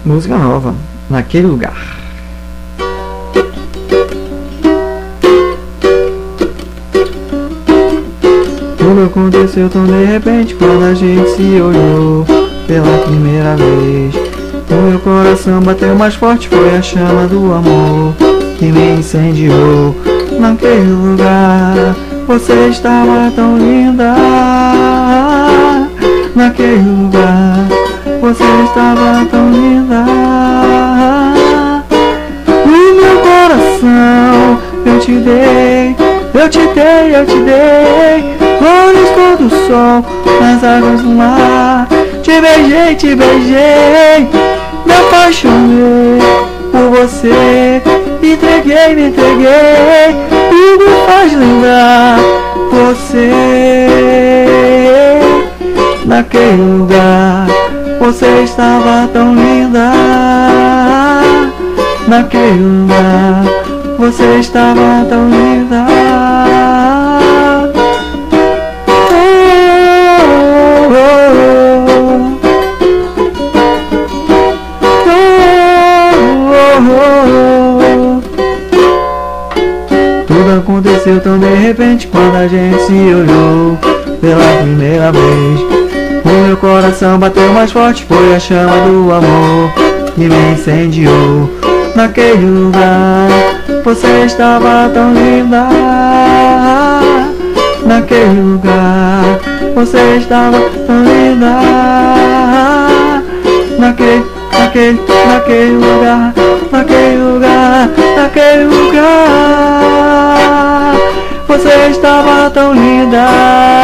Música nova, Naquele Lugar. Tudo aconteceu tão de repente quando a gente se olhou pela primeira vez. O meu coração bateu mais forte, foi a chama do amor que me incendiou. Naquele lugar você estava tão linda. Naquele lugar você estava tão linda. No meu coração eu te dei, eu te dei, eu te dei. Flores cor do sol nas águas do mar. Te beijei, me apaixonei por você. Me entreguei, tudo faz lembrar você. Naquele lugar você estava tão linda. Naquele lugar você estava tão linda. Tudo aconteceu tão de repente quando a gente se olhou pela primeira vez. O meu coração bateu mais forte, foi a chama do amor que me incendiou. Naquele lugar você estava tão linda. Naquele lugar você estava tão linda. Naquele lugar, você estava tão linda.